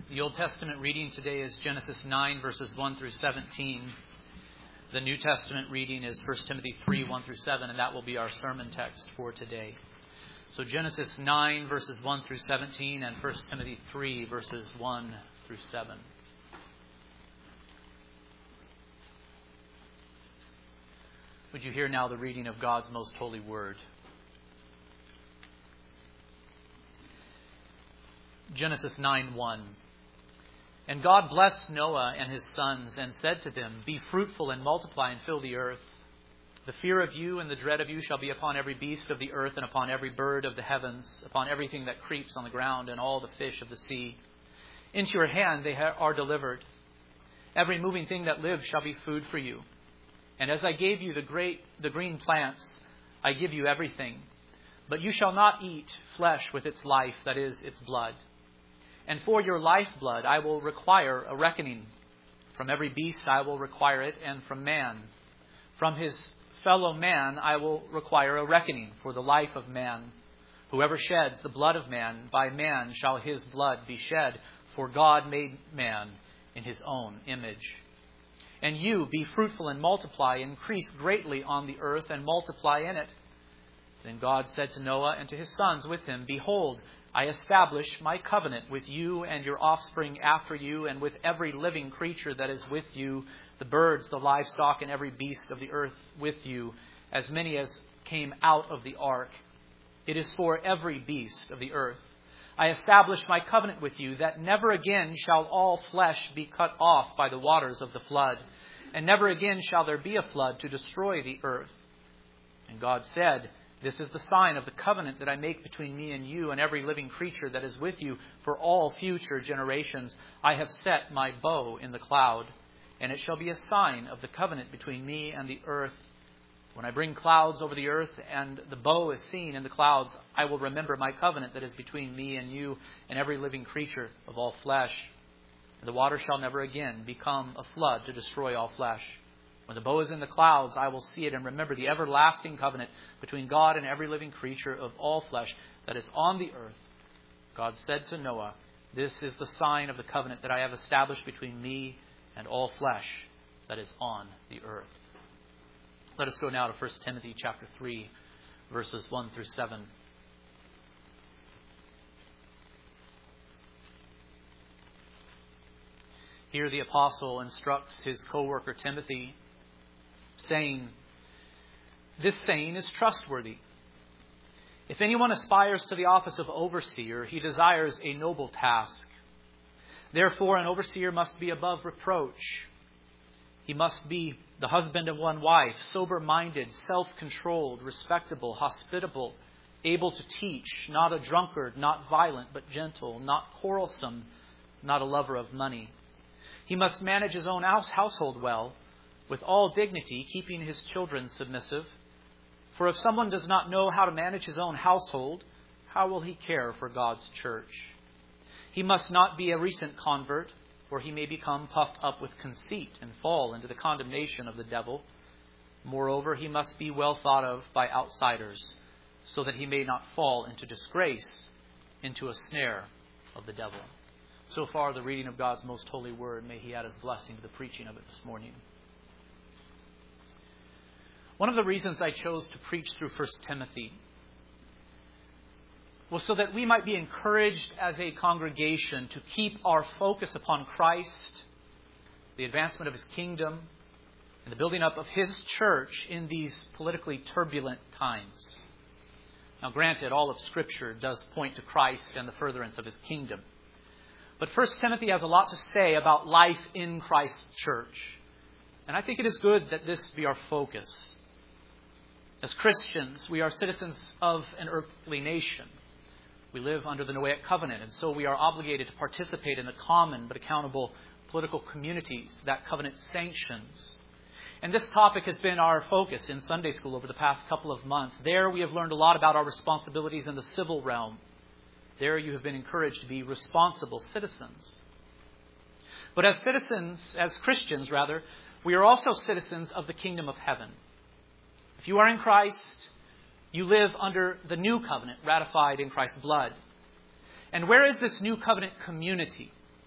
The Old Testament reading today is Genesis 9, verses 1 through 17. The New Testament reading is 1 Timothy 3, 1 through 7, and that will be our sermon text for today. So Genesis 9, verses 1 through 17, and 1 Timothy 3, verses 1 through 7. Would you hear now the reading of God's most holy word? Genesis 9:1. And God blessed Noah and his sons and said to them, Be fruitful and multiply and fill the earth. The fear of you and the dread of you shall be upon every beast of the earth and upon every bird of the heavens, upon everything that creeps on the ground and all the fish of the sea. Into your hand they are delivered. Every moving thing that lives shall be food for you. And as I gave you the green plants, I give you everything. But you shall not eat flesh with its life, that is, its blood. And for your lifeblood I will require a reckoning. From every beast I will require it, and from man. From his fellow man I will require a reckoning for the life of man. Whoever sheds the blood of man, by man shall his blood be shed, for God made man in his own image. And you, be fruitful and multiply, increase greatly on the earth and multiply in it. Then God said to Noah and to his sons with him, Behold, I establish my covenant with you and your offspring after you, and with every living creature that is with you, the birds, the livestock, and every beast of the earth with you, as many as came out of the ark. It is for every beast of the earth. I establish my covenant with you, that never again shall all flesh be cut off by the waters of the flood, and never again shall there be a flood to destroy the earth. And God said, This is the sign of the covenant that I make between me and you and every living creature that is with you for all future generations. I have set my bow in the cloud, and it shall be a sign of the covenant between me and the earth. When I bring clouds over the earth and the bow is seen in the clouds, I will remember my covenant that is between me and you and every living creature of all flesh. And the water shall never again become a flood to destroy all flesh. When the bow is in the clouds, I will see it and remember the everlasting covenant between God and every living creature of all flesh that is on the earth. God said to Noah, This is the sign of the covenant that I have established between me and all flesh that is on the earth. Let us go now to 1 Timothy chapter 3, verses 1 through 7. Here the apostle instructs his co-worker Timothy, saying, This saying is trustworthy. If anyone aspires to the office of overseer, he desires a noble task. Therefore, an overseer must be above reproach. He must be the husband of one wife, sober-minded, self-controlled, respectable, hospitable, able to teach, not a drunkard, not violent, but gentle, not quarrelsome, not a lover of money. He must manage his own household well, with all dignity, keeping his children submissive. For if someone does not know how to manage his own household, how will he care for God's church? He must not be a recent convert, or he may become puffed up with conceit and fall into the condemnation of the devil. Moreover, he must be well thought of by outsiders, so that he may not fall into disgrace, into a snare of the devil. So far, the reading of God's most holy word. May he add his blessing to the preaching of it this morning. One of the reasons I chose to preach through 1 Timothy was so that we might be encouraged as a congregation to keep our focus upon Christ, the advancement of his kingdom, and the building up of his church in these politically turbulent times. Now, granted, all of Scripture does point to Christ and the furtherance of his kingdom. But 1 Timothy has a lot to say about life in Christ's church. And I think it is good that this be our focus. As Christians, we are citizens of an earthly nation. We live under the Noahic covenant, and so we are obligated to participate in the common but accountable political communities that covenant sanctions. And this topic has been our focus in Sunday school over the past couple of months. There we have learned a lot about our responsibilities in the civil realm. There you have been encouraged to be responsible citizens. But as Christians, we are also citizens of the kingdom of heaven. If you are in Christ, you live under the new covenant ratified in Christ's blood. And where is this new covenant community?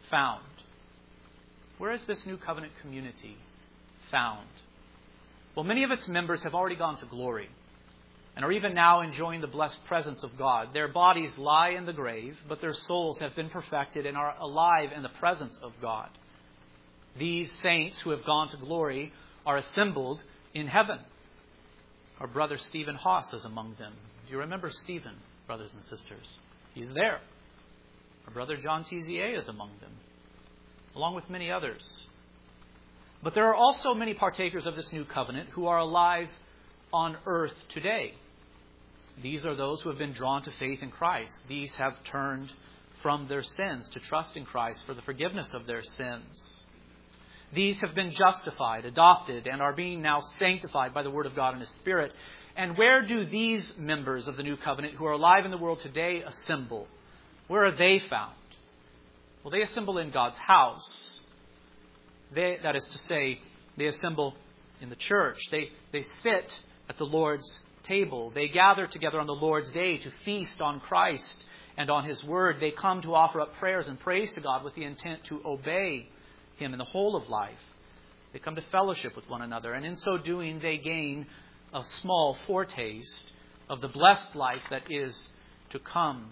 found? Where is this new covenant community found? Well, many of its members have already gone to glory and are even now enjoying the blessed presence of God. Their bodies lie in the grave, but their souls have been perfected and are alive in the presence of God. These saints who have gone to glory are assembled in heaven. Our brother Stephen Haas is among them. You remember Stephen, brothers and sisters. He's there. Our brother John Tizier is among them, along with many others. But there are also many partakers of this new covenant who are alive on earth today. These are those who have been drawn to faith in Christ. These have turned from their sins to trust in Christ for the forgiveness of their sins. These have been justified, adopted, and are being now sanctified by the Word of God and His Spirit. And where do these members of the new covenant who are alive in the world today assemble? Where are they found? Well, they assemble in God's house. That is to say, they assemble in the church. They sit at the Lord's table. They gather together on the Lord's day to feast on Christ and on His Word. They come to offer up prayers and praise to God with the intent to obey Him in the whole of life. They come to fellowship with one another, and in so doing they gain a small foretaste of the blessed life that is to come.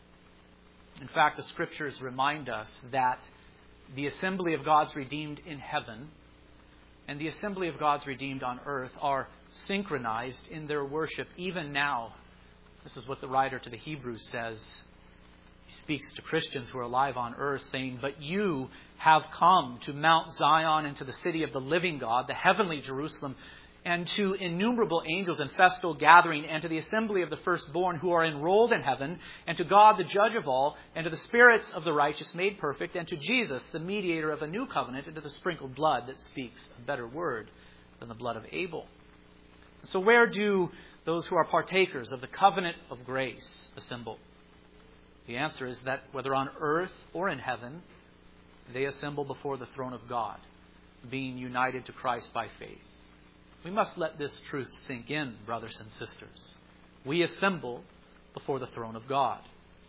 In fact, the Scriptures remind us that the assembly of God's redeemed in heaven and the assembly of God's redeemed on earth are synchronized in their worship even now. This is what the writer to the Hebrews says. He speaks to Christians who are alive on earth, saying, "But you have come to Mount Zion and to the city of the living God, the heavenly Jerusalem, and to innumerable angels in festal gathering, and to the assembly of the firstborn who are enrolled in heaven, and to God the judge of all, and to the spirits of the righteous made perfect, and to Jesus, the mediator of a new covenant, and to the sprinkled blood that speaks a better word than the blood of Abel." So where do those who are partakers of the covenant of grace assemble? The answer is that whether on earth or in heaven, they assemble before the throne of God, being united to Christ by faith. We must let this truth sink in, brothers and sisters. We assemble before the throne of God.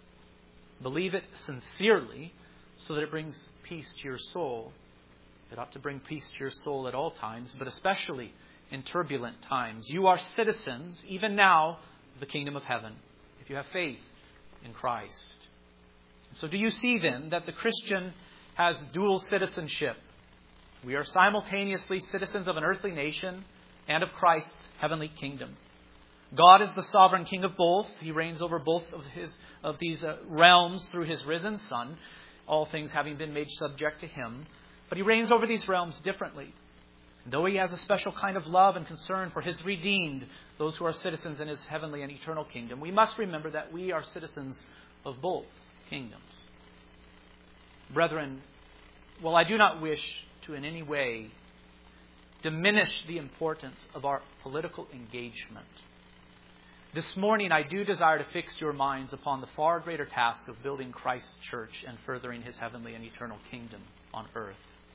Believe it sincerely so that it brings peace to your soul. It ought to bring peace to your soul at all times, but especially in turbulent times. You are citizens, even now, of the kingdom of heaven, if you have faith in Christ. So do you see then that the Christian has dual citizenship? We are simultaneously citizens of an earthly nation and of Christ's heavenly kingdom. God is the sovereign king of both. He reigns over both of these realms through His risen Son, all things having been made subject to Him. But He reigns over these realms differently. And though He has a special kind of love and concern for His redeemed, those who are citizens in His heavenly and eternal kingdom, we must remember that we are citizens of both kingdoms. Brethren, while I do not wish to in any way diminish the importance of our political engagement, this morning I do desire to fix your minds upon the far greater task of building Christ's church and furthering His heavenly and eternal kingdom on earth.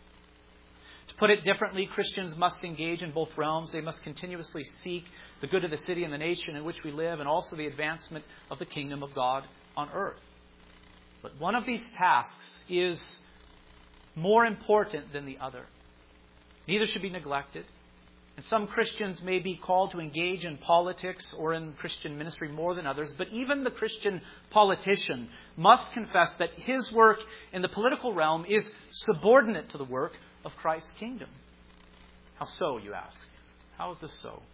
To put it differently, Christians must engage in both realms. They must continuously seek the good of the city and the nation in which we live, and also the advancement of the kingdom of God on earth. But one of these tasks is more important than the other. Neither should be neglected. And some Christians may be called to engage in politics or in Christian ministry more than others, but even the Christian politician must confess that his work in the political realm is subordinate to the work of Christ's kingdom. How so, you ask? How is this so?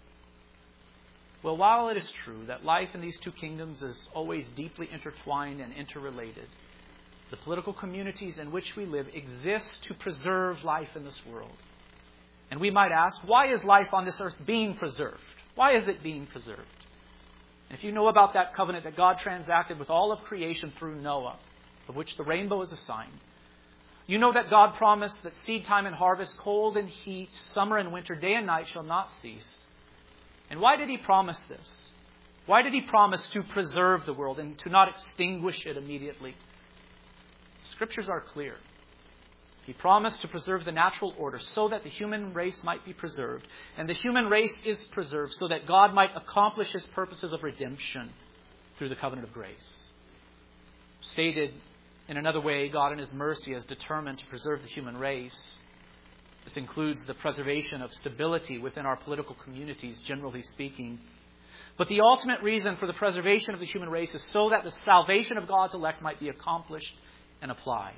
Well, while it is true that life in these two kingdoms is always deeply intertwined and interrelated, the political communities in which we live exist to preserve life in this world. And we might ask, why is life on this earth being preserved? Why is it being preserved? And if you know about that covenant that God transacted with all of creation through Noah, of which the rainbow is a sign, you know that God promised that seed time and harvest, cold and heat, summer and winter, day and night shall not cease. And why did He promise this? Why did He promise to preserve the world and to not extinguish it immediately? The Scriptures are clear. He promised to preserve the natural order so that the human race might be preserved. And the human race is preserved so that God might accomplish His purposes of redemption through the covenant of grace. Stated In another way, God in His mercy has determined to preserve the human race. This includes the preservation of stability within our political communities, generally speaking. But the ultimate reason for the preservation of the human race is so that the salvation of God's elect might be accomplished and applied.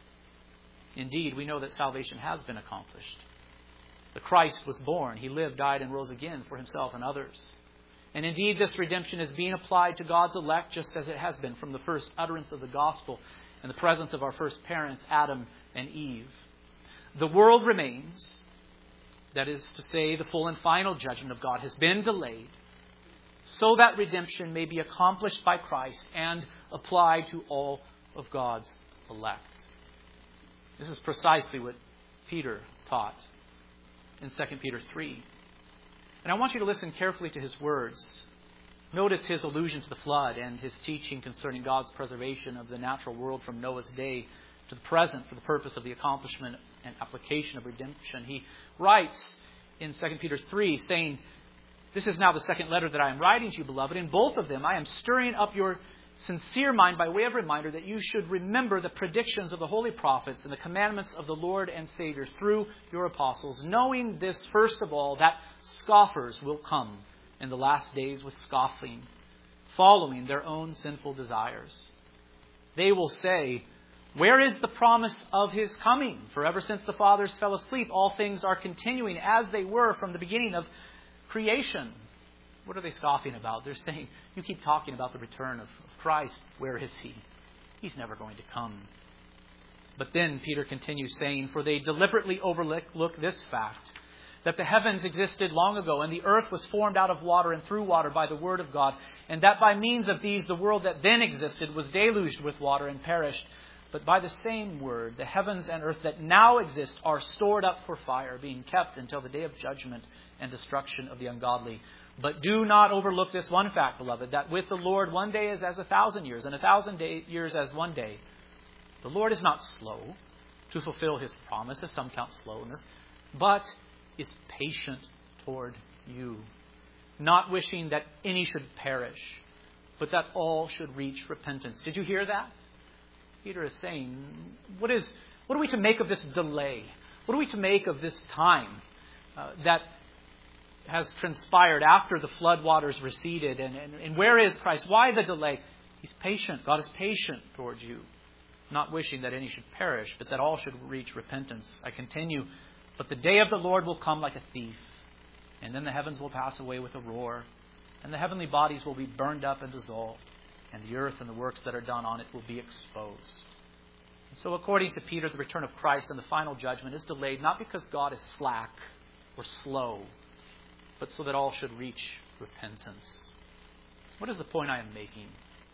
Indeed, we know that salvation has been accomplished. The Christ was born. He lived, died, and rose again for Himself and others. And indeed, this redemption is being applied to God's elect just as it has been from the first utterance of the gospel and the presence of our first parents, Adam and Eve. The world remains, that is to say, the full and final judgment of God has been delayed so that redemption may be accomplished by Christ and applied to all of God's elect. This is precisely what Peter taught in 2 Peter 3. And I want you to listen carefully to his words. Notice his allusion to the flood and his teaching concerning God's preservation of the natural world from Noah's day to the present for the purpose of the accomplishment and application of redemption. He writes in 2 Peter 3 saying, "This is now the second letter that I am writing to you, beloved. In both of them I am stirring up your sincere mind by way of reminder that you should remember the predictions of the holy prophets and the commandments of the Lord and Savior through your apostles, knowing this first of all, that scoffers will come in the last days with scoffing, following their own sinful desires. They will say, 'Where is the promise of His coming? For ever since the fathers fell asleep, all things are continuing as they were from the beginning of creation.'" What are they scoffing about? They're saying, you keep talking about the return of Christ. Where is He? He's never going to come. But then Peter continues saying, "For they deliberately overlook this fact, that the heavens existed long ago, and the earth was formed out of water and through water by the word of God, and that by means of these the world that then existed was deluged with water and perished. But by the same word, the heavens and earth that now exist are stored up for fire, being kept until the day of judgment and destruction of the ungodly. But do not overlook this one fact, beloved, that with the Lord 1 day is as 1,000 years, and 1,000 years as 1 day. The Lord is not slow to fulfill His promise, as some count slowness, but is patient toward you, not wishing that any should perish, but that all should reach repentance." Did you hear that? Peter is saying, what are we to make of this delay? What are we to make of this time that has transpired after the flood waters receded? And where is Christ? Why the delay? He's patient. God is patient towards you, not wishing that any should perish, but that all should reach repentance. I continue, "But the day of the Lord will come like a thief, and then the heavens will pass away with a roar, and the heavenly bodies will be burned up and dissolved, and the earth and the works that are done on it will be exposed." And so according to Peter, the return of Christ and the final judgment is delayed not because God is slack or slow, but so that all should reach repentance. What is the point I am making?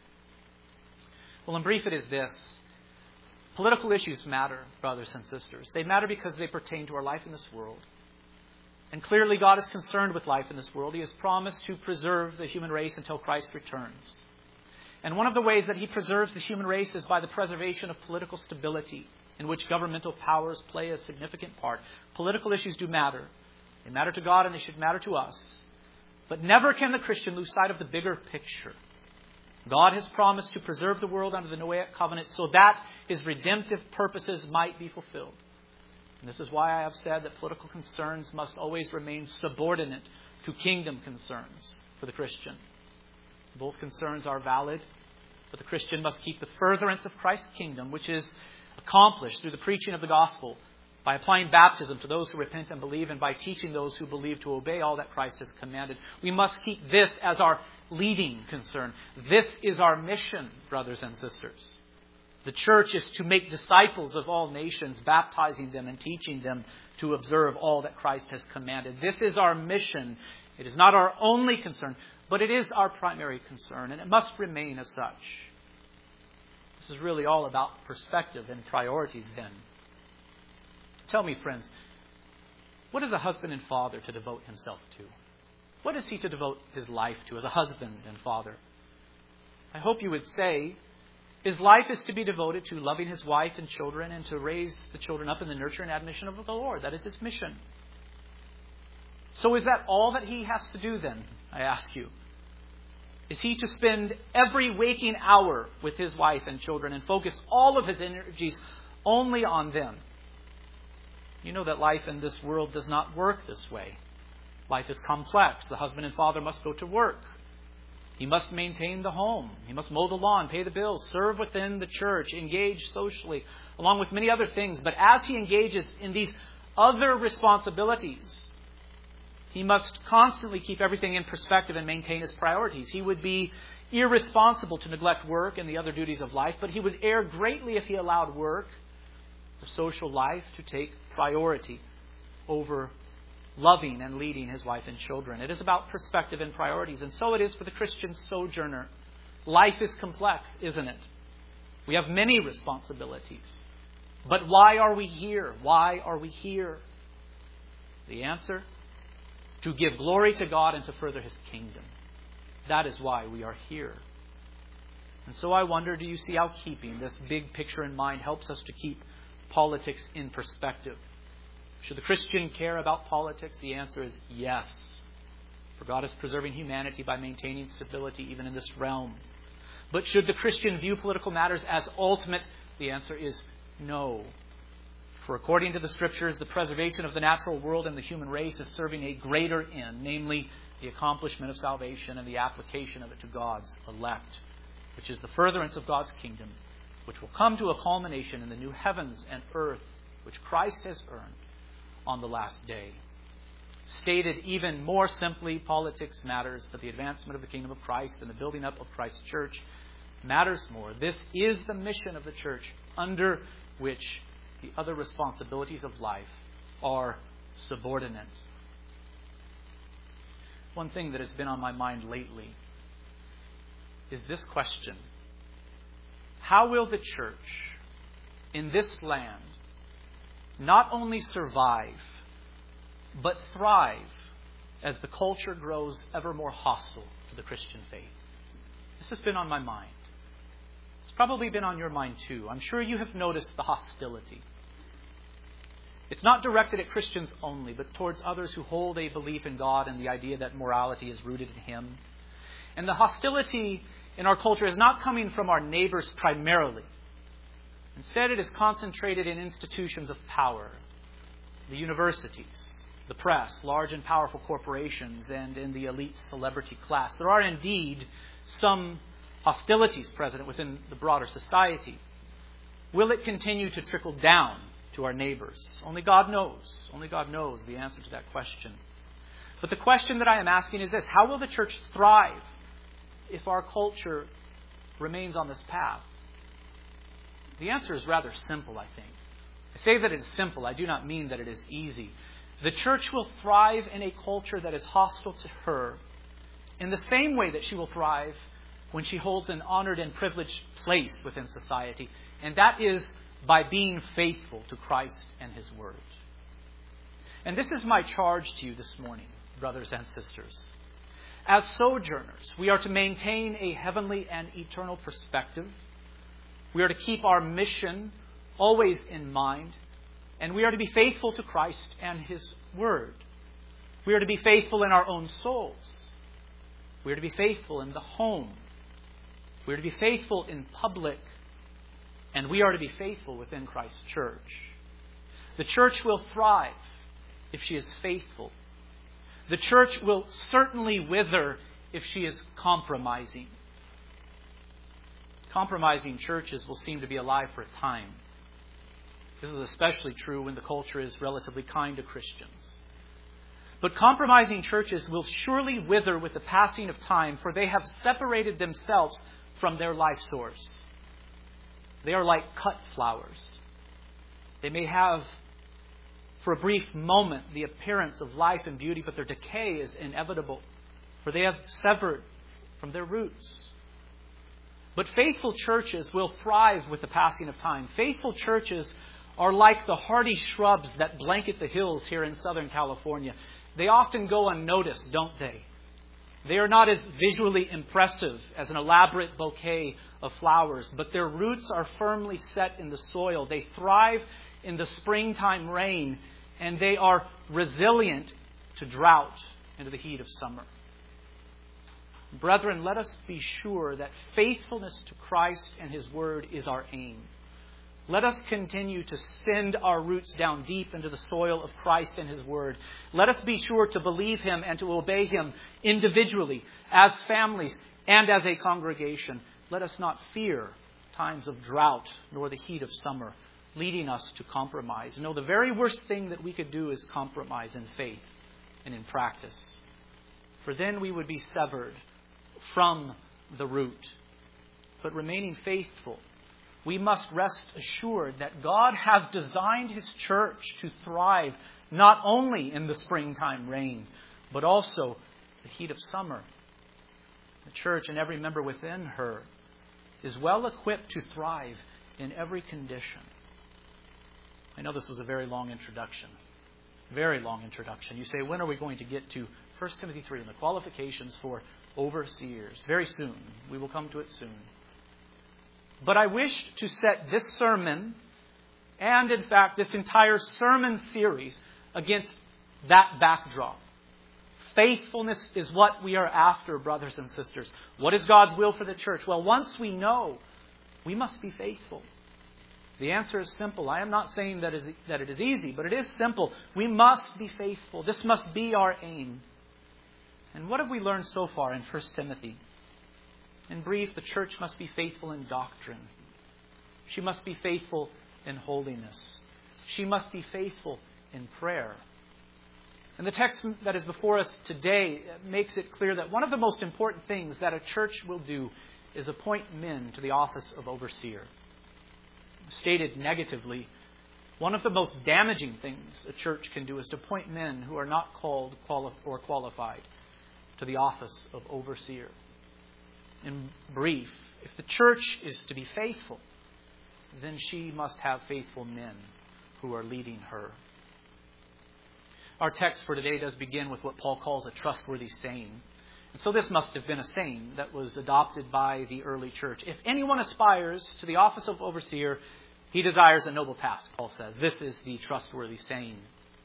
Well, in brief, it is this. Political issues matter, brothers and sisters. They matter because they pertain to our life in this world. And clearly God is concerned with life in this world. He has promised to preserve the human race until Christ returns. And one of the ways that He preserves the human race is by the preservation of political stability, in which governmental powers play a significant part. Political issues do matter. They matter to God and they should matter to us. But never can the Christian lose sight of the bigger picture. God has promised to preserve the world under the Noahic covenant so that His redemptive purposes might be fulfilled. And this is why I have said that political concerns must always remain subordinate to kingdom concerns for the Christian. Both concerns are valid, but the Christian must keep the furtherance of Christ's kingdom, which is accomplished through the preaching of the gospel, by applying baptism to those who repent and believe, and by teaching those who believe to obey all that Christ has commanded. We must keep this as our leading concern. This is our mission, brothers and sisters. The church is to make disciples of all nations, baptizing them and teaching them to observe all that Christ has commanded. This is our mission. It is not our only concern, but it is our primary concern, and it must remain as such. This is really all about perspective and priorities then. Tell me, friends, what is a husband and father to devote himself to? What is he to devote his life to as a husband and father? I hope you would say his life is to be devoted to loving his wife and children and to raise the children up in the nurture and admonition of the Lord. That is his mission. So is that all that he has to do then, I ask you? Is he to spend every waking hour with his wife and children and focus all of his energies only on them? You know that life in this world does not work this way. Life is complex. The husband and father must go to work. He must maintain the home. He must mow the lawn, pay the bills, serve within the church, engage socially, along with many other things. But as he engages in these other responsibilities, he must constantly keep everything in perspective and maintain his priorities. He would be irresponsible to neglect work and the other duties of life, but he would err greatly if he allowed work or social life to take priority over loving and leading his wife and children. It is about perspective and priorities, and so it is for the Christian sojourner. Life is complex, isn't it? We have many responsibilities. But why are we here? Why are we here? The answer: to give glory to God and to further his kingdom. That is why we are here. And so I wonder, do you see how keeping this big picture in mind helps us to keep politics in perspective? Should the Christian care about politics? The answer is yes. For God is preserving humanity by maintaining stability even in this realm. But should the Christian view political matters as ultimate? The answer is no. For according to the Scriptures, the preservation of the natural world and the human race is serving a greater end, namely the accomplishment of salvation and the application of it to God's elect, which is the furtherance of God's kingdom, which will come to a culmination in the new heavens and earth, which Christ has earned on the last day. Stated even more simply, politics matters, but the advancement of the kingdom of Christ and the building up of Christ's church matters more. This is the mission of the church, under which the other responsibilities of life are subordinate. One thing that has been on my mind lately is this question: how will the church in this land not only survive, but thrive as the culture grows ever more hostile to the Christian faith? This has been on my mind. It's probably been on your mind too. I'm sure you have noticed the hostility. It's not directed at Christians only, but towards others who hold a belief in God and the idea that morality is rooted in Him. And the hostility in our culture is not coming from our neighbors primarily. Instead, it is concentrated in institutions of power, the universities, the press, large and powerful corporations, and in the elite celebrity class. There are indeed some hostilities present within the broader society. Will it continue to trickle down to our neighbors? Only God knows. Only God knows the answer to that question. But the question that I am asking is this: how will the church thrive if our culture remains on this path? The answer is rather simple, I think. I say that it is simple. I do not mean that it is easy. The church will thrive in a culture that is hostile to her in the same way that she will thrive when she holds an honored and privileged place within society. And that is by being faithful to Christ and His Word. And this is my charge to you this morning, brothers and sisters. As sojourners, we are to maintain a heavenly and eternal perspective. We are to keep our mission always in mind. And we are to be faithful to Christ and His Word. We are to be faithful in our own souls. We are to be faithful in the home. We are to be faithful in public. And we are to be faithful within Christ's church. The church will thrive if she is faithful. The church will certainly wither if she is compromising. Compromising churches will seem to be alive for a time. This is especially true when the culture is relatively kind to Christians. But compromising churches will surely wither with the passing of time, for they have separated themselves from their life source. They are like cut flowers. They may have, for a brief moment, the appearance of life and beauty, but their decay is inevitable, for they have severed from their roots. But faithful churches will thrive with the passing of time. Faithful churches are like the hardy shrubs that blanket the hills here in Southern California. They often go unnoticed, don't they? They are not as visually impressive as an elaborate bouquet of flowers, but their roots are firmly set in the soil. They thrive in the springtime rain, and they are resilient to drought and to the heat of summer. Brethren, let us be sure that faithfulness to Christ and His Word is our aim. Let us continue to send our roots down deep into the soil of Christ and His Word. Let us be sure to believe Him and to obey Him individually, as families, and as a congregation. Let us not fear times of drought nor the heat of summer, leading us to compromise. No, the very worst thing that we could do is compromise in faith and in practice. For then we would be severed from the root. But remaining faithful, we must rest assured that God has designed His church to thrive not only in the springtime rain, but also the heat of summer. The church and every member within her is well equipped to thrive in every condition. I know this was a very long introduction. Very long introduction. You say, when are we going to get to 1 Timothy 3 and the qualifications for overseers? Very soon. We will come to it soon. But I wished to set this sermon, and in fact this entire sermon series, against that backdrop. Faithfulness is what we are after, brothers and sisters. What is God's will for the church? Well, once we know, we must be faithful. The answer is simple. I am not saying that it is easy, but it is simple. We must be faithful. This must be our aim. And what have we learned so far in 1 Timothy? In brief, the church must be faithful in doctrine. She must be faithful in holiness. She must be faithful in prayer. And the text that is before us today makes it clear that one of the most important things that a church will do is appoint men to the office of overseer. Stated negatively, one of the most damaging things a church can do is to appoint men who are not called or qualified to the office of overseer. In brief, if the church is to be faithful, then she must have faithful men who are leading her. Our text for today does begin with what Paul calls a trustworthy saying. And so this must have been a saying that was adopted by the early church. If anyone aspires to the office of overseer, he desires a noble task, Paul says. This is the trustworthy saying.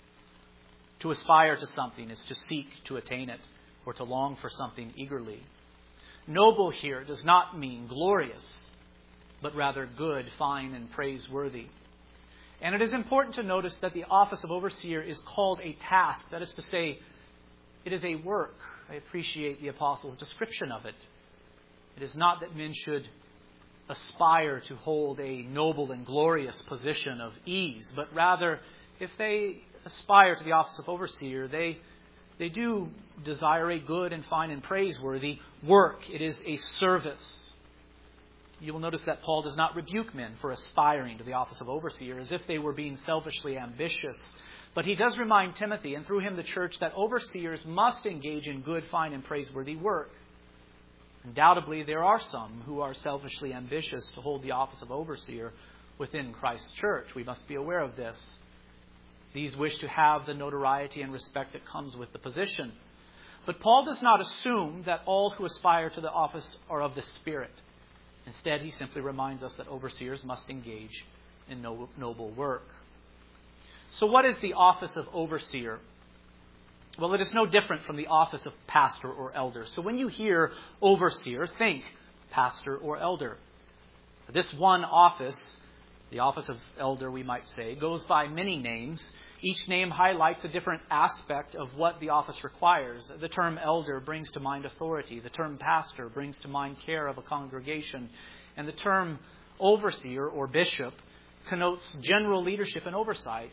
To aspire to something is to seek to attain it, or to long for something eagerly. Noble here does not mean glorious, but rather good, fine, and praiseworthy. And it is important to notice that the office of overseer is called a task. That is to say, it is a work. I appreciate the apostle's description of it. It is not that men should aspire to hold a noble and glorious position of ease, but rather, if they aspire to the office of overseer, they do desire a good and fine and praiseworthy work. It is a service. You will notice that Paul does not rebuke men for aspiring to the office of overseer as if they were being selfishly ambitious. But he does remind Timothy, and through him the church, that overseers must engage in good, fine, and praiseworthy work. Undoubtedly, there are some who are selfishly ambitious to hold the office of overseer within Christ's church. We must be aware of this. These wish to have the notoriety and respect that comes with the position. But Paul does not assume that all who aspire to the office are of the Spirit. Instead, he simply reminds us that overseers must engage in noble work. So what is the office of overseer? Well, it is no different from the office of pastor or elder. So when you hear overseer, think pastor or elder. This one office, the office of elder, we might say, goes by many names. Each name highlights a different aspect of what the office requires. The term elder brings to mind authority. The term pastor brings to mind care of a congregation. And the term overseer or bishop connotes general leadership and oversight.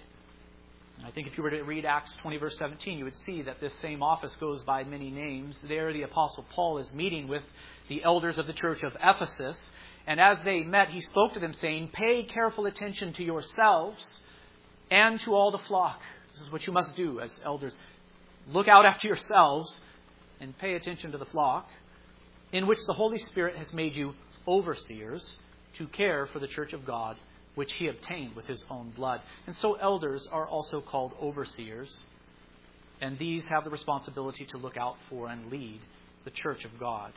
I think if you were to read Acts 20, verse 17, you would see that this same office goes by many names. There, the Apostle Paul is meeting with the elders of the church of Ephesus. And as they met, he spoke to them saying, "Pay careful attention to yourselves and to all the flock." This is what you must do as elders. Look out after yourselves and pay attention to the flock, in which the Holy Spirit has made you overseers to care for the church of God, which he obtained with his own blood. And so elders are also called overseers, and these have the responsibility to look out for and lead the church of God.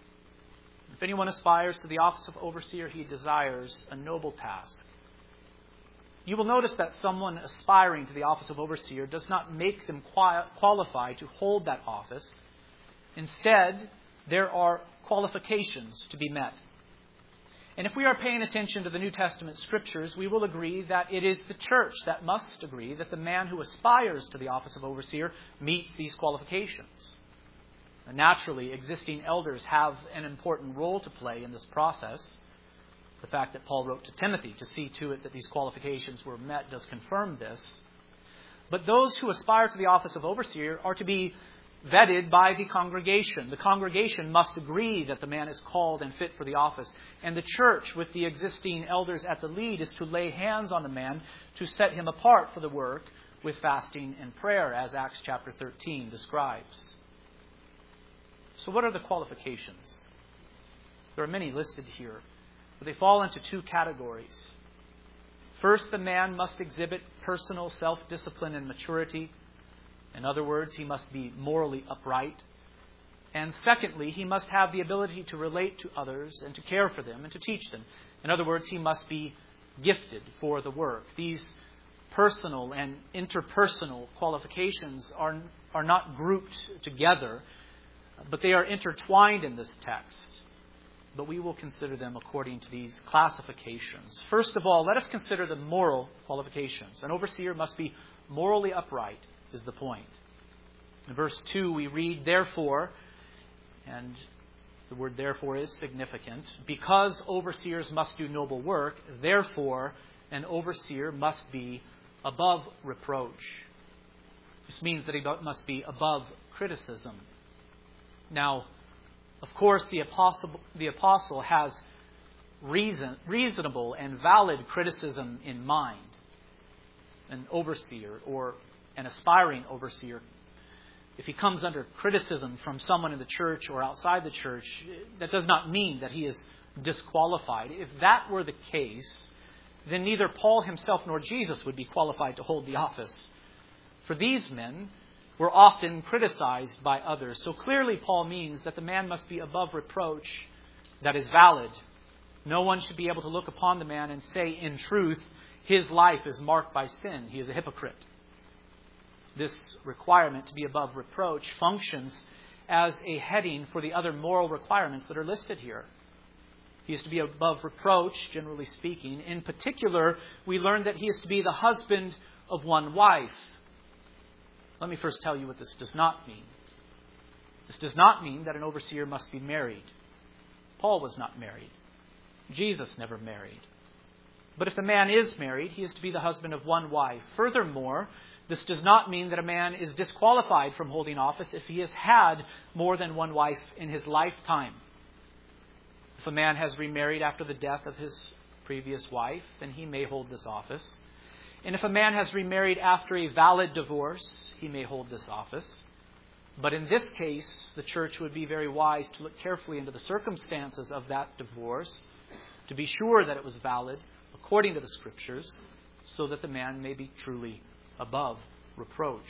If anyone aspires to the office of overseer, he desires a noble task. You will notice that someone aspiring to the office of overseer does not make them qualified to hold that office. Instead, there are qualifications to be met. And if we are paying attention to the New Testament Scriptures, we will agree that it is the church that must agree that the man who aspires to the office of overseer meets these qualifications. And naturally, existing elders have an important role to play in this process. The fact that Paul wrote to Timothy to see to it that these qualifications were met does confirm this. But those who aspire to the office of overseer are to be vetted by the congregation. The congregation must agree that the man is called and fit for the office. And the church, with the existing elders at the lead, is to lay hands on the man to set him apart for the work with fasting and prayer, as Acts chapter 13 describes. So what are the qualifications? There are many listed here, but they fall into two categories. First, the man must exhibit personal self-discipline and maturity. In other words, he must be morally upright. And secondly, he must have the ability to relate to others and to care for them and to teach them. In other words, he must be gifted for the work. These personal and interpersonal qualifications are not grouped together, but they are intertwined in this text. But we will consider them according to these classifications. First of all, let us consider the moral qualifications. An overseer must be morally upright, is the point. In verse 2 we read, therefore, and the word therefore is significant, because overseers must do noble work, therefore an overseer must be above reproach. This means that he must be above criticism. Now, of course, the apostle has reasonable and valid criticism in mind. An overseer or an aspiring overseer, if he comes under criticism from someone in the church or outside the church, that does not mean that he is disqualified. If that were the case, then neither Paul himself nor Jesus would be qualified to hold the office. For these men were often criticized by others. So clearly Paul means that the man must be above reproach that is valid. No one should be able to look upon the man and say, in truth, his life is marked by sin. He is a hypocrite. This requirement to be above reproach functions as a heading for the other moral requirements that are listed here. He is to be above reproach, generally speaking. In particular, we learn that he is to be the husband of one wife. Let me first tell you what this does not mean. This does not mean that an overseer must be married. Paul was not married. Jesus never married. But if the man is married, he is to be the husband of one wife. Furthermore, this does not mean that a man is disqualified from holding office if he has had more than one wife in his lifetime. If a man has remarried after the death of his previous wife, then he may hold this office. And if a man has remarried after a valid divorce, he may hold this office. But in this case, the church would be very wise to look carefully into the circumstances of that divorce, to be sure that it was valid according to the Scriptures, so that the man may be truly above reproach.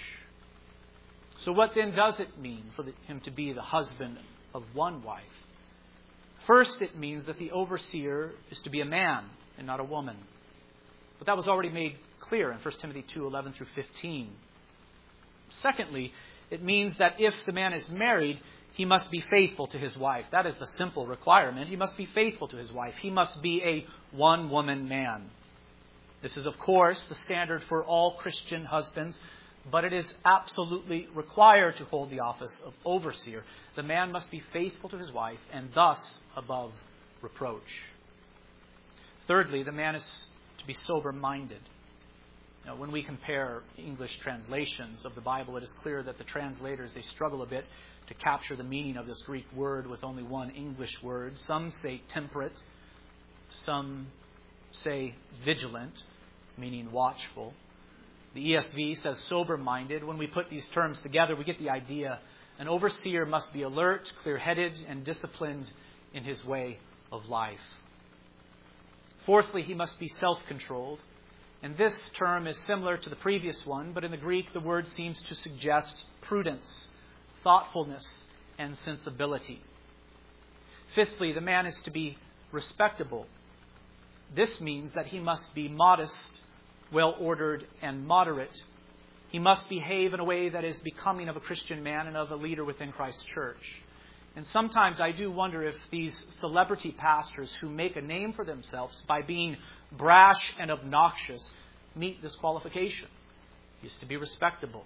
So what then does it mean for him to be the husband of one wife? First, it means that the overseer is to be a man and not a woman. But that was already made clear in 1 Timothy 2:11 through 15. Secondly, it means that if the man is married, he must be faithful to his wife. That is the simple requirement. He must be faithful to his wife. He must be a one-woman man. This is, of course, the standard for all Christian husbands, but it is absolutely required to hold the office of overseer. The man must be faithful to his wife and thus above reproach. Thirdly, the man is to be sober-minded. Now, when we compare English translations of the Bible, it is clear that the translators, they struggle a bit to capture the meaning of this Greek word with only one English word. Some say temperate. Some say vigilant, meaning watchful. The ESV says sober-minded. When we put these terms together, we get the idea. An overseer must be alert, clear-headed, and disciplined in his way of life. Fourthly, he must be self-controlled. And this term is similar to the previous one, but in the Greek, the word seems to suggest prudence, thoughtfulness, and sensibility. Fifthly, the man is to be respectable. This means that he must be modest, well-ordered, and moderate. He must behave in a way that is becoming of a Christian man and of a leader within Christ's church. And sometimes I do wonder if these celebrity pastors who make a name for themselves by being brash and obnoxious meet this qualification. Used to be respectable.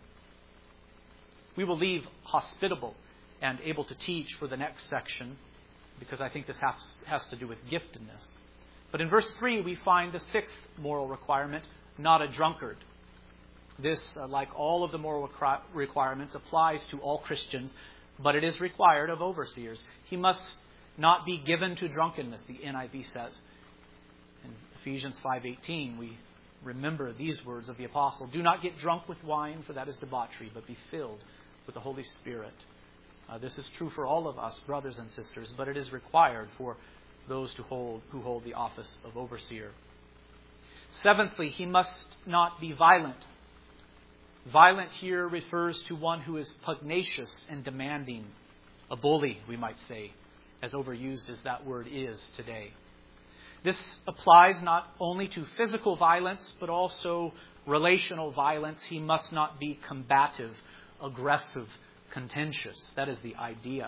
We will leave hospitable and able to teach for the next section, because I think this has to do with giftedness. But in verse 3, we find the sixth moral requirement, not a drunkard. This, like all of the moral requirements, applies to all Christians, but it is required of overseers. He must not be given to drunkenness, the NIV says. In Ephesians 5:18, we remember these words of the apostle: "Do not get drunk with wine, for that is debauchery, but be filled with the Holy Spirit." This is true for all of us, brothers and sisters, but it is required for those who hold the office of overseer. Seventhly, he must not be violent. Violent here refers to one who is pugnacious and demanding. A bully, we might say, as overused as that word is today. This applies not only to physical violence, but also relational violence. He must not be combative, aggressive, contentious. That is the idea.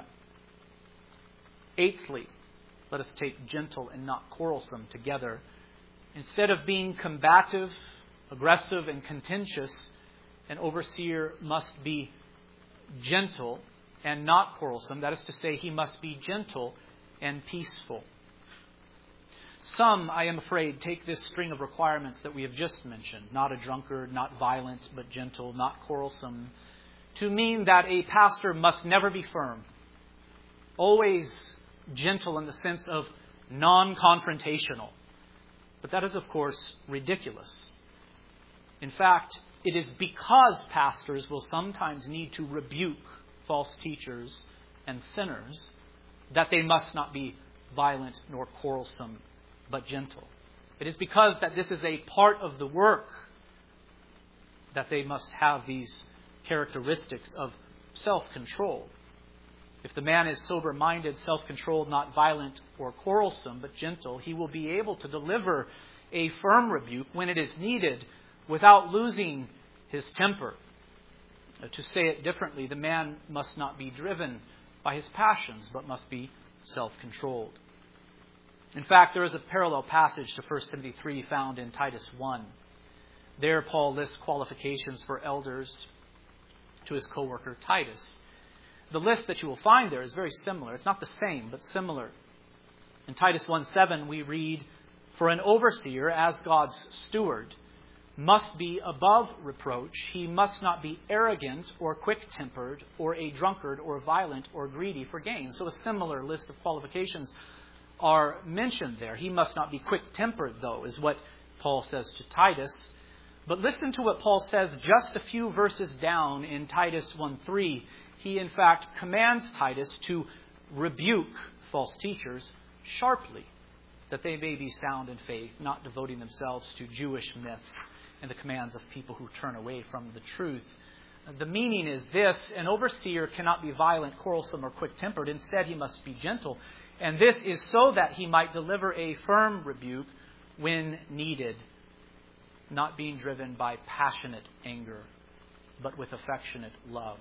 Eighthly, let us take gentle and not quarrelsome together. Instead of being combative, aggressive, and contentious, an overseer must be gentle and not quarrelsome. That is to say, he must be gentle and peaceful. Some, I am afraid, take this string of requirements that we have just mentioned, not a drunkard, not violent, but gentle, not quarrelsome, to mean that a pastor must never be firm, always gentle in the sense of non-confrontational. But that is, of course, ridiculous. In fact, it is because pastors will sometimes need to rebuke false teachers and sinners that they must not be violent nor quarrelsome, but gentle. It is because that this is a part of the work that they must have these characteristics of self-control. If the man is sober-minded, self-controlled, not violent or quarrelsome, but gentle, he will be able to deliver a firm rebuke when it is needed without losing his temper. To say it differently, the man must not be driven by his passions, but must be self-controlled. In fact, there is a parallel passage to 1 Timothy 3 found in Titus 1. There, Paul lists qualifications for elders to his co-worker Titus. The list that you will find there is very similar. It's not the same, but similar. In Titus 1:7, we read, "For an overseer, as God's steward, must be above reproach. He must not be arrogant or quick-tempered or a drunkard or violent or greedy for gain." So a similar list of qualifications are mentioned there. He must not be quick-tempered, though, is what Paul says to Titus. But listen to what Paul says just a few verses down in Titus 1:3. He, in fact, commands Titus to rebuke false teachers sharply, that they may be sound in faith, not devoting themselves to Jewish myths and the commands of people who turn away from the truth. The meaning is this: an overseer cannot be violent, quarrelsome, or quick-tempered. Instead, he must be gentle. And this is so that he might deliver a firm rebuke when needed, not being driven by passionate anger, but with affectionate love.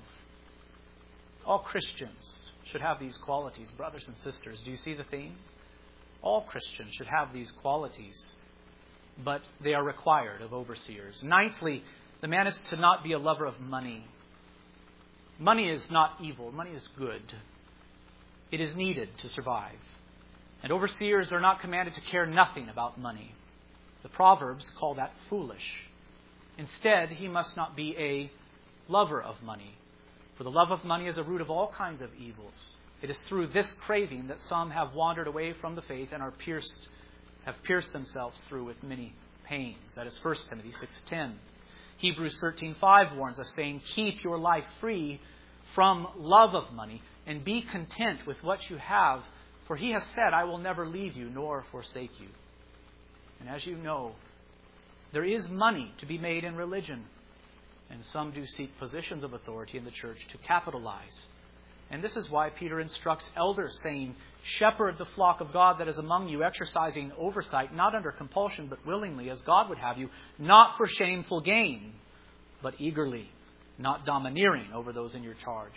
All Christians should have these qualities, brothers and sisters. Do you see the theme? All Christians should have these qualities, but they are required of overseers. Ninthly, the man is to not be a lover of money. Money is not evil. Money is good. It is needed to survive. And overseers are not commanded to care nothing about money. The Proverbs call that foolish. Instead, he must not be a lover of money. For the love of money is a root of all kinds of evils. It is through this craving that some have wandered away from the faith and have pierced themselves through with many pains. That is 1 Timothy 6:10. Hebrews 13:5 warns us, saying, "Keep your life free from love of money and be content with what you have, for he has said, I will never leave you nor forsake you." And as you know, there is money to be made in religion. And some do seek positions of authority in the church to capitalize. And this is why Peter instructs elders, saying, "Shepherd the flock of God that is among you, exercising oversight, not under compulsion, but willingly, as God would have you, not for shameful gain, but eagerly, not domineering over those in your charge,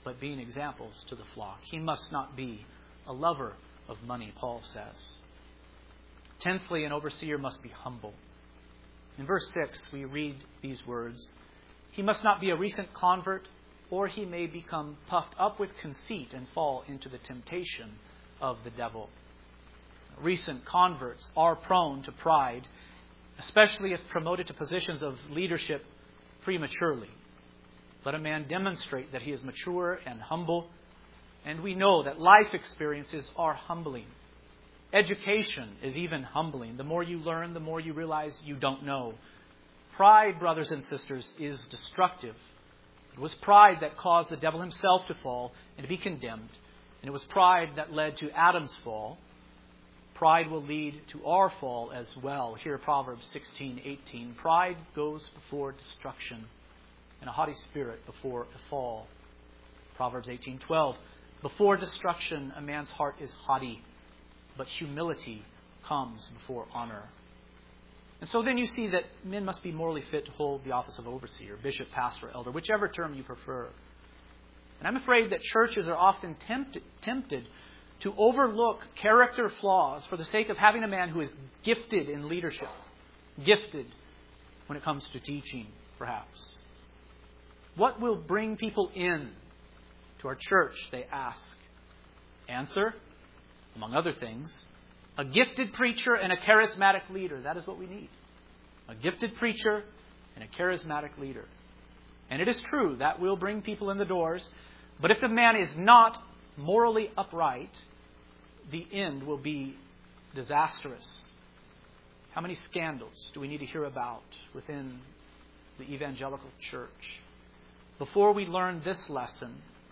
but being examples to the flock. He must not be a lover of money, Paul says. Tenthly, an overseer must be humble. In verse 6, we read these words, he must not be a recent convert, or he may become puffed up with conceit and fall into the temptation of the devil. Recent converts are prone to pride, especially if promoted to positions of leadership prematurely. Let a man demonstrate that he is mature and humble, and we know that life experiences are humbling. Education is even humbling. The more you learn, the more you realize you don't know. Pride, brothers and sisters, is destructive. It was pride that caused the devil himself to fall and to be condemned. And it was pride that led to Adam's fall. Pride will lead to our fall as well. Here, Proverbs 16:18. Pride goes before destruction, and a haughty spirit before a fall. Proverbs 18:12. Before destruction, a man's heart is haughty, but humility comes before honor. And so then you see that men must be morally fit to hold the office of overseer, bishop, pastor, elder, whichever term you prefer. And I'm afraid that churches are often tempted to overlook character flaws for the sake of having a man who is gifted in leadership, gifted when it comes to teaching, perhaps. What will bring people in to our church, they ask. Answer, among other things, a gifted preacher and a charismatic leader. That is what we need. A gifted preacher and a charismatic leader. And it is true, that will bring people in the doors. But if the man is not morally upright, the end will be disastrous. How many scandals do we need to hear about within the evangelical church? Before we learn this lesson,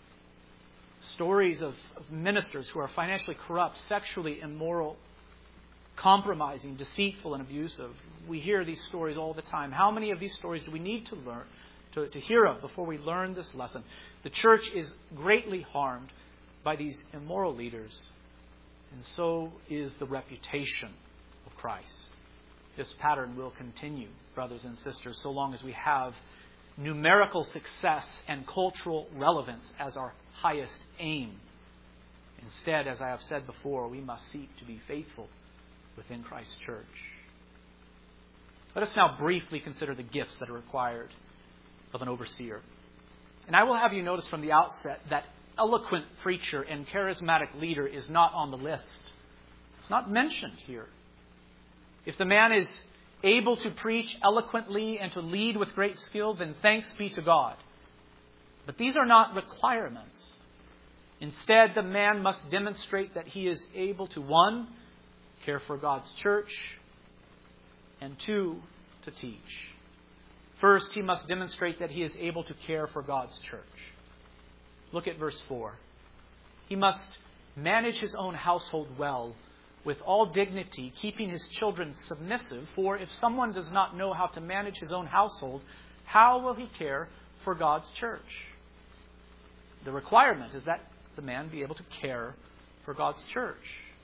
stories of ministers who are financially corrupt, sexually immoral, compromising, deceitful, and abusive. We hear these stories all the time. How many of these stories do we need to learn, to hear of before we learn this lesson? The church is greatly harmed by these immoral leaders, and so is the reputation of Christ. This pattern will continue, brothers and sisters, so long as we have numerical success and cultural relevance as our highest aim. Instead, as I have said before, we must seek to be faithful within Christ's church. Let us now briefly consider the gifts that are required of an overseer. And I will have you notice from the outset that eloquent preacher and charismatic leader is not on the list. It's not mentioned here. If the man is able to preach eloquently and to lead with great skill, then thanks be to God. But these are not requirements. Instead, the man must demonstrate that he is able to, 1, care for God's church, and 2, to teach. First, he must demonstrate that he is able to care for God's church. Look at verse 4. He must manage his own household well, with all dignity, keeping his children submissive. For if someone does not know how to manage his own household, how will he care for God's church? The requirement is that the man be able to care for God's church,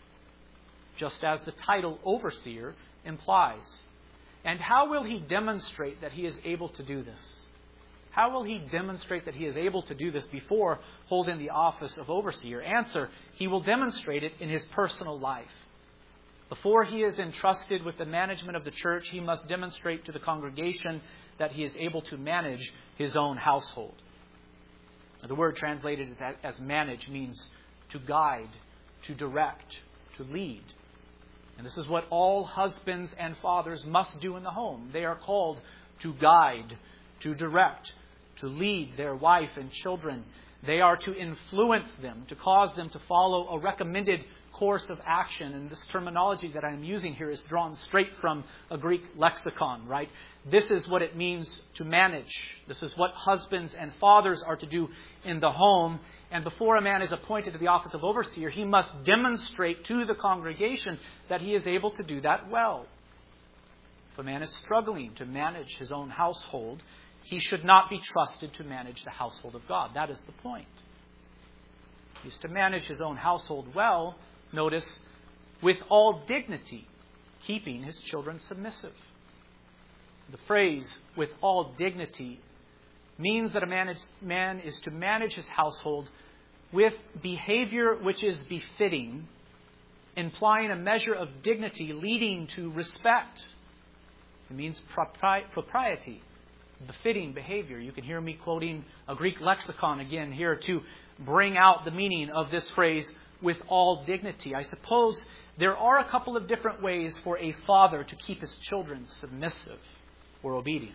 just as the title overseer implies. And how will he demonstrate that he is able to do this? How will he demonstrate that he is able to do this before holding the office of overseer? Answer, he will demonstrate it in his personal life. Before he is entrusted with the management of the church, he must demonstrate to the congregation that he is able to manage his own household. The word translated as manage means to guide, to direct, to lead. And this is what all husbands and fathers must do in the home. They are called to guide, to direct, to lead their wife and children. They are to influence them, to cause them to follow a recommended course of action. And this terminology that I'm using here is drawn straight from a Greek lexicon, right? This is what it means to manage. This is what husbands and fathers are to do in the home. And before a man is appointed to the office of overseer, he must demonstrate to the congregation that he is able to do that well. If a man is struggling to manage his own household, he should not be trusted to manage the household of God. That is the point. He is to manage his own household well, notice, with all dignity, keeping his children submissive. The phrase, with all dignity, means that a man is to manage his household with behavior which is befitting, implying a measure of dignity leading to respect. It means propriety, befitting behavior. You can hear me quoting a Greek lexicon again here to bring out the meaning of this phrase, with all dignity. I suppose there are a couple of different ways for a father to keep his children submissive or obedient.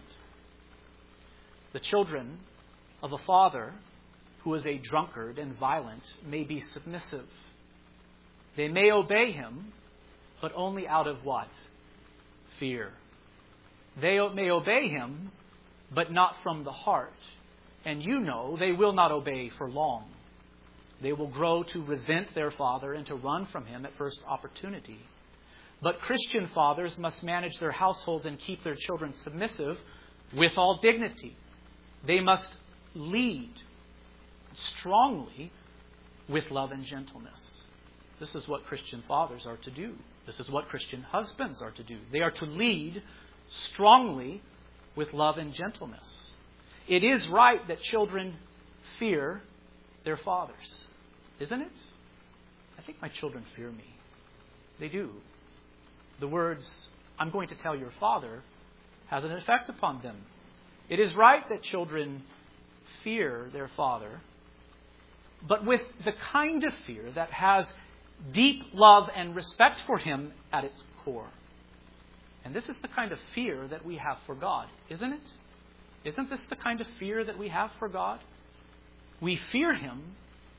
The children of a father who is a drunkard and violent may be submissive. They may obey him, but only out of what? Fear. They may obey him, but not from the heart. And you know they will not obey for long. They will grow to resent their father and to run from him at first opportunity. But Christian fathers must manage their households and keep their children submissive with all dignity. They must lead strongly with love and gentleness. This is what Christian fathers are to do. This is what Christian husbands are to do. They are to lead strongly with love and gentleness. It is right that children fear their fathers, isn't it? I think my children fear me. They do. The words, "I'm going to tell your father," has an effect upon them. It is right that children fear their father, but with the kind of fear that has deep love and respect for him at its core. And this is the kind of fear that we have for God, isn't it? Isn't this the kind of fear that we have for God? We fear him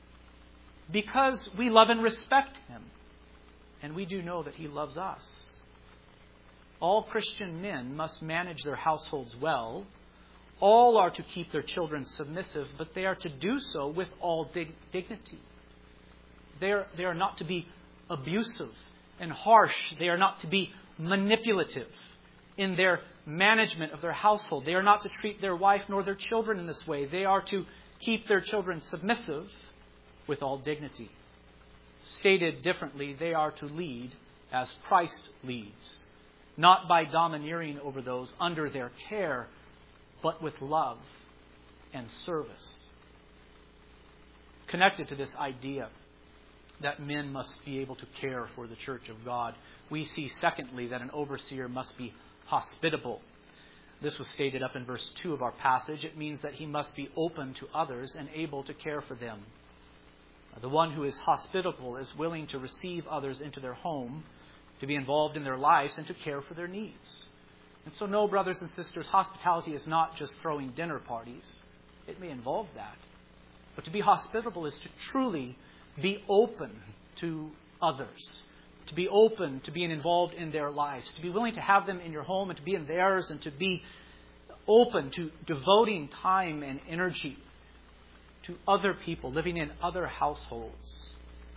because we love and respect him. And we do know that he loves us. All Christian men must manage their households well. All are to keep their children submissive, but they are to do so with all dignity. They are not to be abusive and harsh. They are not to be manipulative in their management of their household. They are not to treat their wife nor their children in this way. They are to keep their children submissive with all dignity. Stated differently, they are to lead as Christ leads, not by domineering over those under their care, but with love and service. Connected to this idea that men must be able to care for the church of God, we see, secondly, that an overseer must be hospitable. This was stated up in verse 2 of our passage. It means that he must be open to others and able to care for them. The one who is hospitable is willing to receive others into their home, to be involved in their lives, and to care for their needs. And so, no, brothers and sisters, hospitality is not just throwing dinner parties. It may involve that. But to be hospitable is to truly be open to others, to be open to being involved in their lives, to be willing to have them in your home and to be in theirs, and to be open to devoting time and energy to other people living in other households.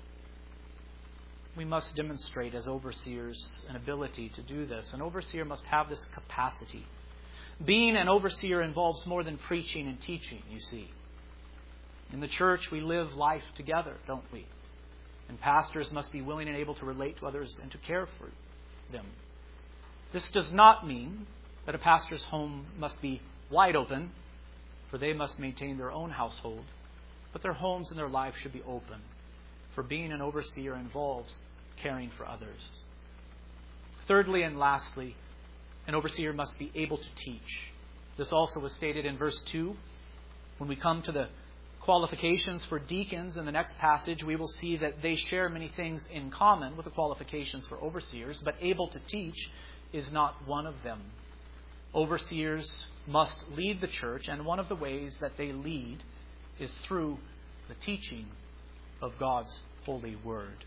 We must demonstrate as overseers an ability to do this. An overseer must have this capacity. Being an overseer involves more than preaching and teaching, you see. In the church, we live life together, don't we? And pastors must be willing and able to relate to others and to care for them. This does not mean that a pastor's home must be wide open, for they must maintain their own household. But their homes and their lives should be open, for being an overseer involves caring for others. Thirdly and lastly, an overseer must be able to teach. This also was stated in verse 2. When we come to the qualifications for deacons in the next passage, we will see that they share many things in common with the qualifications for overseers, but able to teach is not one of them. Overseers must lead the church, and one of the ways that they lead is through the teaching of God's holy word.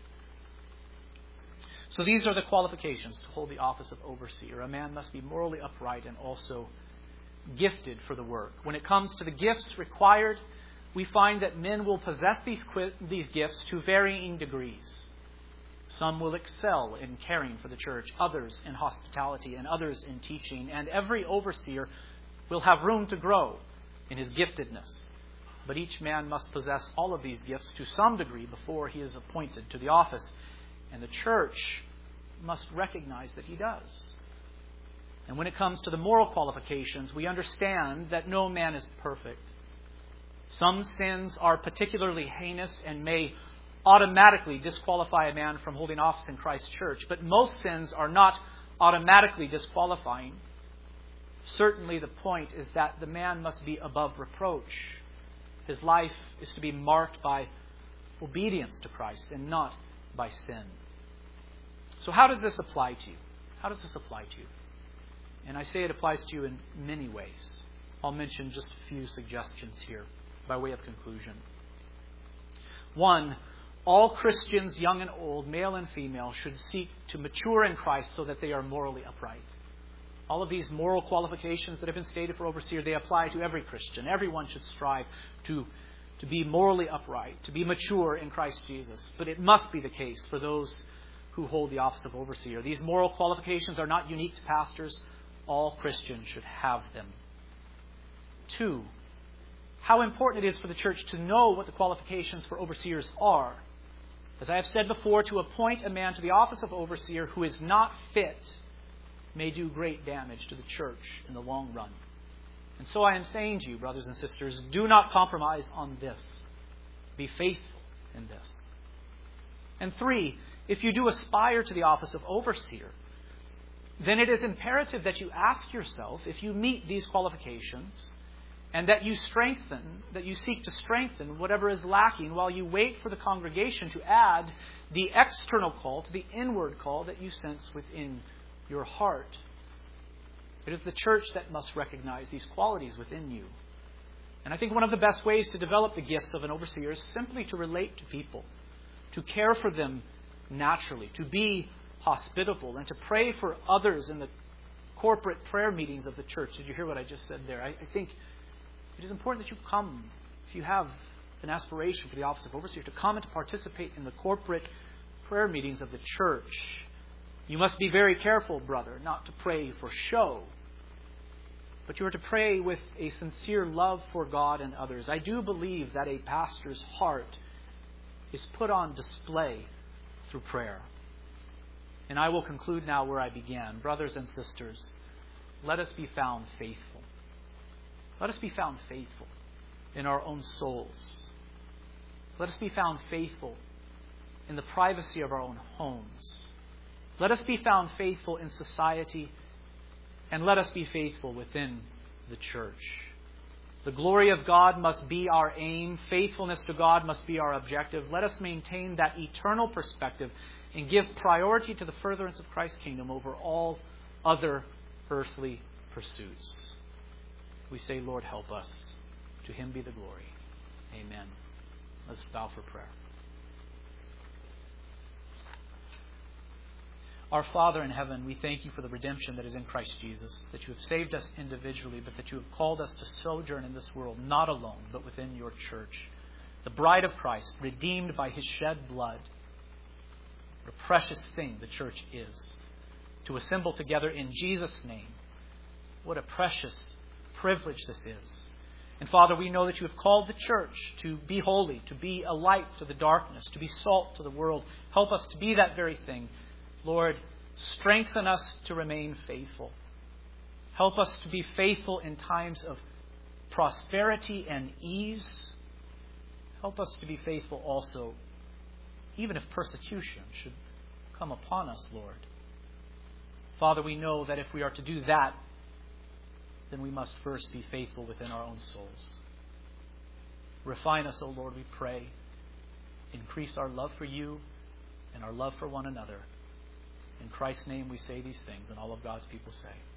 So these are the qualifications to hold the office of overseer. A man must be morally upright and also gifted for the work. When it comes to the gifts required, we find that men will possess these gifts to varying degrees. Some will excel in caring for the church, others in hospitality, and others in teaching. And every overseer will have room to grow in his giftedness. But each man must possess all of these gifts to some degree before he is appointed to the office. And the church must recognize that he does. And when it comes to the moral qualifications, we understand that no man is perfect. Some sins are particularly heinous and may automatically disqualify a man from holding office in Christ's church. But most sins are not automatically disqualifying. Certainly the point is that the man must be above reproach. His life is to be marked by obedience to Christ and not by sin. So how does this apply to you? How does this apply to you? And I say it applies to you in many ways. I'll mention just a few suggestions here by way of conclusion. One, all Christians, young and old, male and female, should seek to mature in Christ so that they are morally upright. All of these moral qualifications that have been stated for overseer, they apply to every Christian. Everyone should strive to be morally upright, to be mature in Christ Jesus. But it must be the case for those who hold the office of overseer. These moral qualifications are not unique to pastors. All Christians should have them. Two, how important it is for the church to know what the qualifications for overseers are. As I have said before, to appoint a man to the office of overseer who is not fit may do great damage to the church in the long run. And so I am saying to you, brothers and sisters, do not compromise on this. Be faithful in this. And three, if you do aspire to the office of overseer, then it is imperative that you ask yourself if you meet these qualifications and that you seek to strengthen whatever is lacking while you wait for the congregation to add the external call to the inward call that you sense within your heart. It is the church that must recognize these qualities within you. And I think one of the best ways to develop the gifts of an overseer is simply to relate to people, to care for them naturally, to be hospitable, and to pray for others in the corporate prayer meetings of the church. Did you hear what I just said there? I think it is important that you come, if you have an aspiration for the office of overseer, to come and to participate in the corporate prayer meetings of the church. You must be very careful, brother, not to pray for show, but you are to pray with a sincere love for God and others. I do believe that a pastor's heart is put on display through prayer. And I will conclude now where I began. Brothers and sisters, let us be found faithful. Let us be found faithful in our own souls. Let us be found faithful in the privacy of our own homes. Let us be found faithful in society, and let us be faithful within the church. The glory of God must be our aim. Faithfulness to God must be our objective. Let us maintain that eternal perspective and give priority to the furtherance of Christ's kingdom over all other earthly pursuits. We say, Lord, help us. To Him be the glory. Amen. Let's bow for prayer. Our Father in heaven, we thank you for the redemption that is in Christ Jesus, that you have saved us individually, but that you have called us to sojourn in this world, not alone, but within your church. The bride of Christ, redeemed by His shed blood. What a precious thing the church is. To assemble together in Jesus' name. What a precious privilege this is. And Father, we know that you have called the church to be holy, to be a light to the darkness, to be salt to the world. Help us to be that very thing. Lord, strengthen us to remain faithful. Help us to be faithful in times of prosperity and ease. Help us to be faithful also, even if persecution should come upon us, Lord. Father, we know that if we are to do that, then we must first be faithful within our own souls. Refine us, O Lord, we pray. Increase our love for you and our love for one another. In Christ's name we say these things, and all of God's people say,